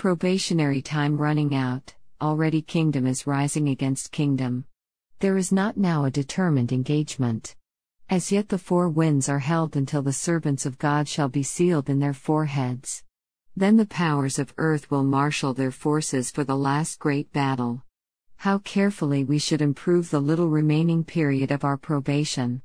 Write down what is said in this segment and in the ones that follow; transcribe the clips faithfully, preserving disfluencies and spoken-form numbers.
Probationary time running out, already kingdom is rising against kingdom. There is not now a determined engagement. As yet the four winds are held until the servants of God shall be sealed in their foreheads. Then the powers of earth will marshal their forces for the last great battle. How carefully we should improve the little remaining period of our probation.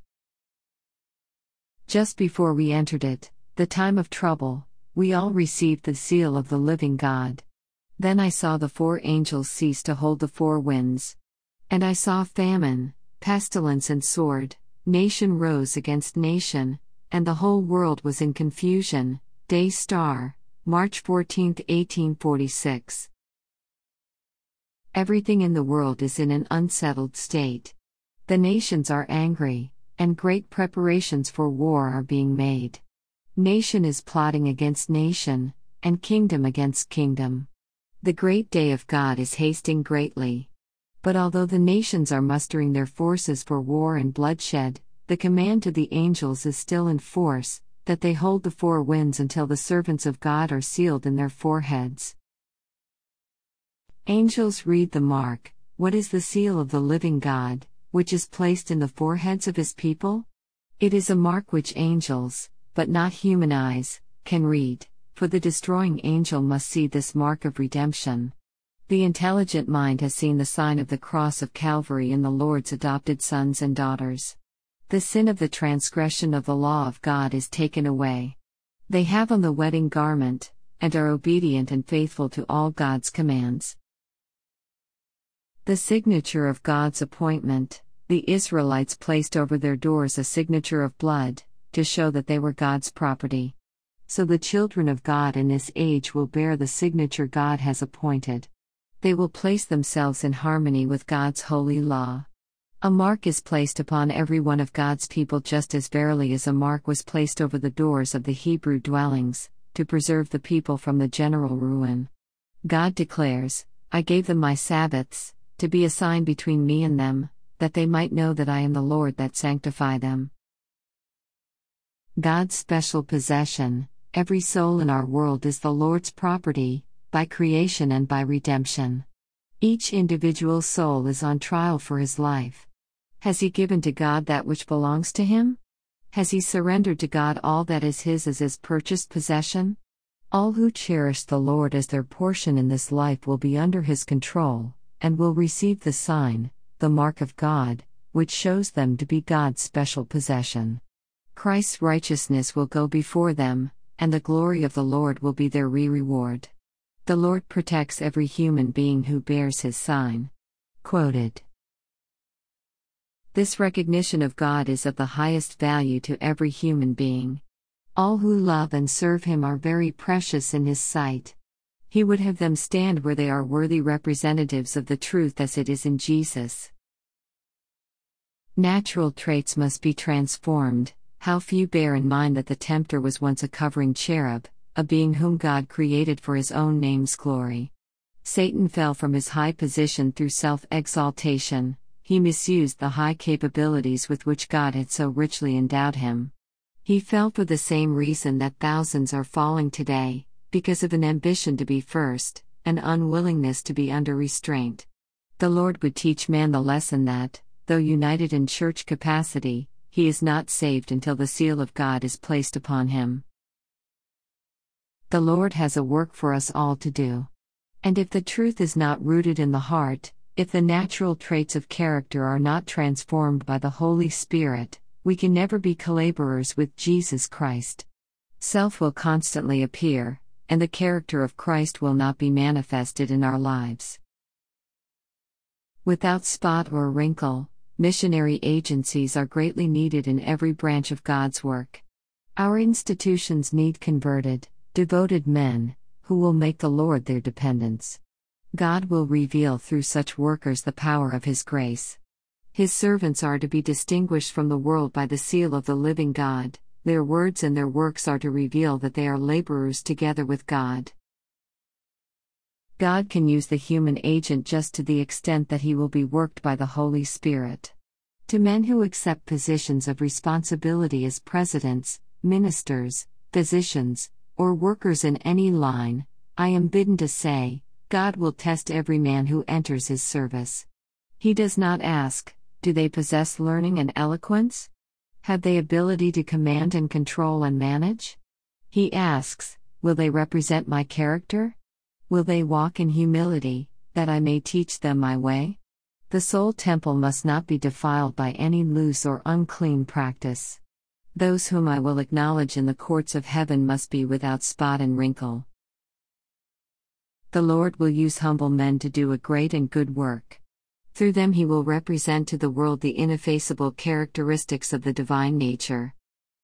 Just before we entered it, the time of trouble, we all received the seal of the living God. Then I saw the four angels cease to hold the four winds. And I saw famine, pestilence and sword, nation rose against nation, and the whole world was in confusion. Day Star, March fourteenth, eighteen forty-six. Everything in the world is in an unsettled state. The nations are angry, and great preparations for war are being made. Nation is plotting against nation, and kingdom against kingdom. The great day of God is hasting greatly. But although the nations are mustering their forces for war and bloodshed, the command to the angels is still in force, that they hold the four winds until the servants of God are sealed in their foreheads. Angels read the mark. What is the seal of the living God, which is placed in the foreheads of his people? It is a mark which angels, but not human eyes, can read, for the destroying angel must see this mark of redemption. The intelligent mind has seen the sign of the cross of Calvary in the Lord's adopted sons and daughters. The sin of the transgression of the law of God is taken away. They have on the wedding garment, and are obedient and faithful to all God's commands. The signature of God's appointment. The Israelites placed over their doors a signature of blood, to show that they were God's property. So the children of God in this age will bear the signature God has appointed. They will place themselves in harmony with God's holy law. A mark is placed upon every one of God's people, just as verily as a mark was placed over the doors of the Hebrew dwellings, to preserve the people from the general ruin. God declares, I gave them my Sabbaths, to be a sign between me and them, that they might know that I am the Lord that sanctify them. God's special possession. Every soul in our world is the Lord's property, by creation and by redemption. Each individual soul is on trial for his life. Has he given to God that which belongs to him? Has he surrendered to God all that is his as his purchased possession? All who cherish the Lord as their portion in this life will be under his control, and will receive the sign, the mark of God, which shows them to be God's special possession. Christ's righteousness will go before them, and the glory of the Lord will be their re-reward. The Lord protects every human being who bears his sign. Quoted. This recognition of God is of the highest value to every human being. All who love and serve him are very precious in his sight. He would have them stand where they are worthy representatives of the truth as it is in Jesus. Natural traits must be transformed. How few bear in mind that the tempter was once a covering cherub, a being whom God created for his own name's glory. Satan fell from his high position through self-exaltation. He misused the high capabilities with which God had so richly endowed him. He fell for the same reason that thousands are falling today, because of an ambition to be first, an unwillingness to be under restraint. The Lord would teach man the lesson that, though united in church capacity, he is not saved until the seal of God is placed upon him. The Lord has a work for us all to do. And if the truth is not rooted in the heart, if the natural traits of character are not transformed by the Holy Spirit, we can never be collaborers with Jesus Christ. Self will constantly appear, and the character of Christ will not be manifested in our lives. Without spot or wrinkle, missionary agencies are greatly needed in every branch of God's work. Our institutions need converted, devoted men, who will make the Lord their dependence. God will reveal through such workers the power of His grace. His servants are to be distinguished from the world by the seal of the living God. Their words and their works are to reveal that they are laborers together with God. God can use the human agent just to the extent that he will be worked by the Holy Spirit. To men who accept positions of responsibility as presidents, ministers, physicians, or workers in any line, I am bidden to say, God will test every man who enters his service. He does not ask, do they possess learning and eloquence? Have they ability to command and control and manage? He asks, will they represent my character? Will they walk in humility, that I may teach them my way? The soul temple must not be defiled by any loose or unclean practice. Those whom I will acknowledge in the courts of heaven must be without spot and wrinkle. The Lord will use humble men to do a great and good work. Through them he will represent to the world the ineffaceable characteristics of the divine nature.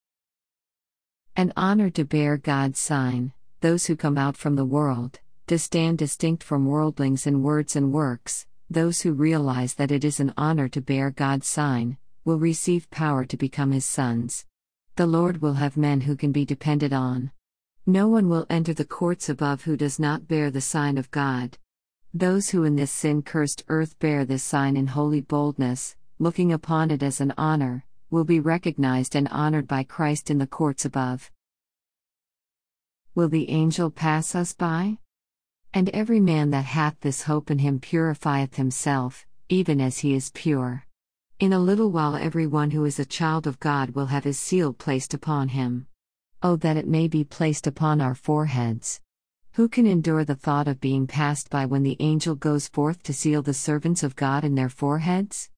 An honor to bear God's sign, those who come out from the world, to stand distinct from worldlings in words and works, those who realize that it is an honor to bear God's sign, will receive power to become his sons. The Lord will have men who can be depended on. No one will enter the courts above who does not bear the sign of God. Those who in this sin-cursed earth bear this sign in holy boldness, looking upon it as an honor, will be recognized and honored by Christ in the courts above. Will the angel pass us by? And every man that hath this hope in him purifieth himself, even as he is pure. In a little while every one who is a child of God will have his seal placed upon him. Oh, that it may be placed upon our foreheads! Who can endure the thought of being passed by when the angel goes forth to seal the servants of God in their foreheads?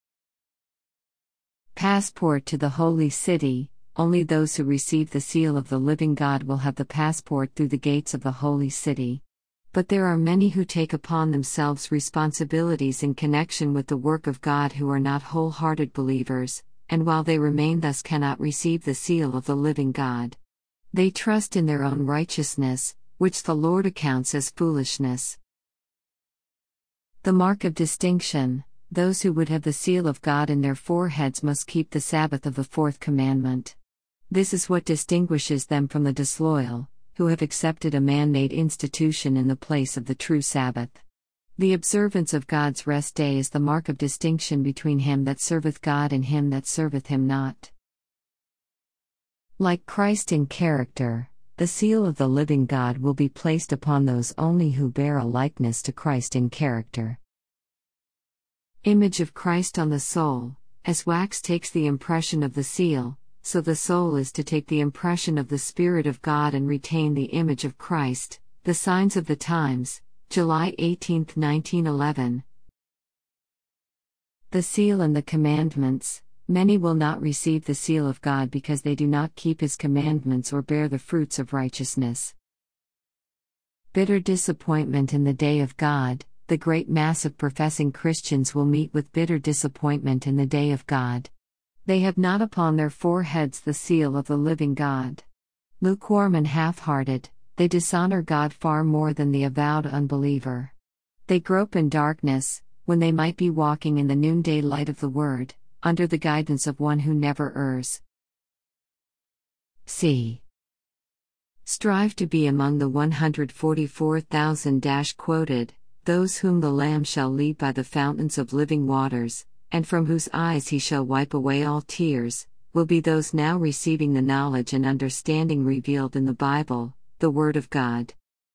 Passport to the holy city. Only those who receive the seal of the living God will have the passport through the gates of the holy city. But there are many who take upon themselves responsibilities in connection with the work of God who are not wholehearted believers, and while they remain thus cannot receive the seal of the living God. They trust in their own righteousness, which the Lord accounts as foolishness. The mark of distinction. Those who would have the seal of God in their foreheads must keep the Sabbath of the fourth commandment. This is what distinguishes them from the disloyal, who have accepted a man-made institution in the place of the true Sabbath. The observance of God's rest day is the mark of distinction between him that serveth God and him that serveth him not. Like Christ in character, the seal of the living God will be placed upon those only who bear a likeness to Christ in character. Image of Christ on the soul. As wax takes the impression of the seal, so the soul is to take the impression of the Spirit of God and retain the image of Christ. The Signs of the Times, July eighteenth, nineteen eleven. The seal and the commandments. Many will not receive the seal of God because they do not keep his commandments or bear the fruits of righteousness. Bitter disappointment in the day of God. The great mass of professing Christians will meet with bitter disappointment in the day of God. They have not upon their foreheads the seal of the living God. Lukewarm and half-hearted, they dishonor God far more than the avowed unbeliever. They grope in darkness, when they might be walking in the noonday light of the Word, under the guidance of one who never errs. C. Strive to be among the one hundred forty-four thousand quoted, those whom the Lamb shall lead by the fountains of living waters, and from whose eyes he shall wipe away all tears, will be those now receiving the knowledge and understanding revealed in the Bible, the Word of God.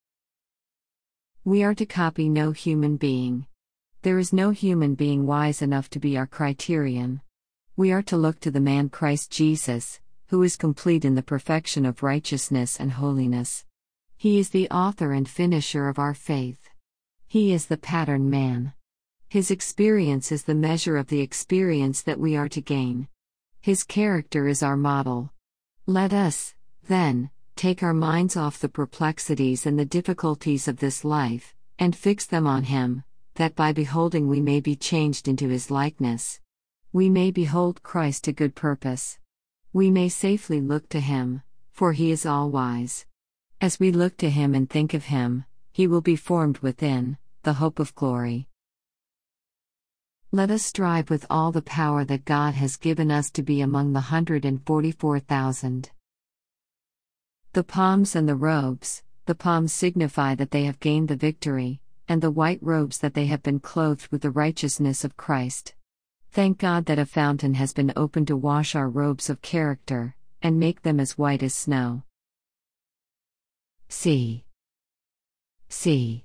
We are to copy no human being. There is no human being wise enough to be our criterion. We are to look to the man Christ Jesus, who is complete in the perfection of righteousness and holiness. He is the author and finisher of our faith. He is the pattern man. His experience is the measure of the experience that we are to gain. His character is our model. Let us, then, take our minds off the perplexities and the difficulties of this life, and fix them on him, that by beholding we may be changed into his likeness. We may behold Christ to good purpose. We may safely look to him, for he is all-wise. As we look to him and think of him, he will be formed within, the hope of glory. Let us strive with all the power that God has given us to be among the hundred and forty-four thousand. The palms and the robes. The palms signify that they have gained the victory, and the white robes that they have been clothed with the righteousness of Christ. Thank God that a fountain has been opened to wash our robes of character, and make them as white as snow. C. c.